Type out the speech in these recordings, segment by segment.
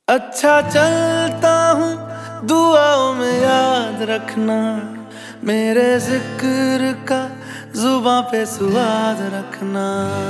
अच्छा चलता हूँ दुआओं में याद रखना, मेरे जिक्र का जुबां पे स्वाद रखना।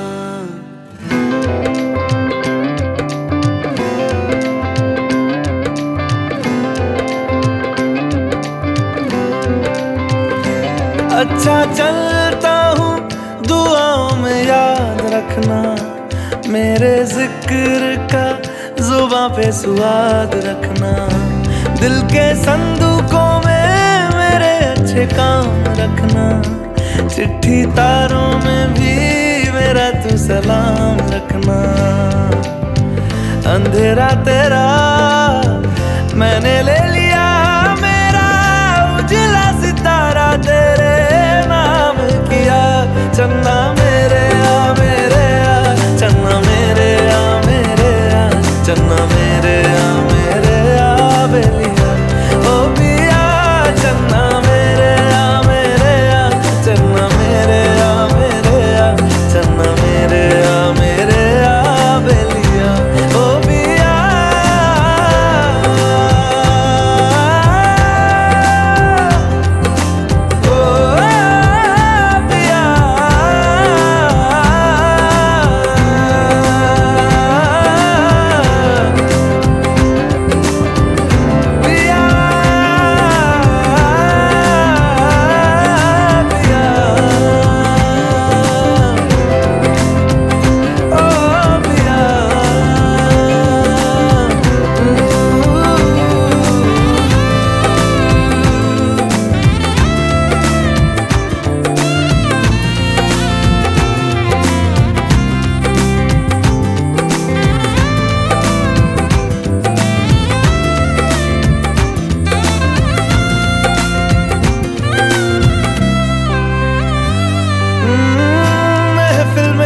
अच्छा चलता हूँ दुआओं में याद रखना, मेरे जिक्र का जुबां पे स्वाद रखना। दिल के संदूकों में मेरे अच्छे काम रखना, चिट्ठी तारों में भी मेरा तू सलाम रखना। अंधेरा तेरा मैंने ले लिया, मेरा उजला सितारा तेरे नाम किया। चन्ना मेरे आ मेरे आ, चन्ना मेरे आ मेरे आ, चन्ना मेरे आ मेरे आ बेलिया ओ पिया। चन्ना मेरे आ मेरे आ, चन्ना मेरे आ मेरे आ, चन्ना मेरे आ मेरे आ बेलिया ओ पिया।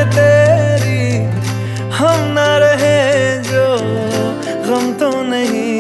हम ना रहे जो गम तो नहीं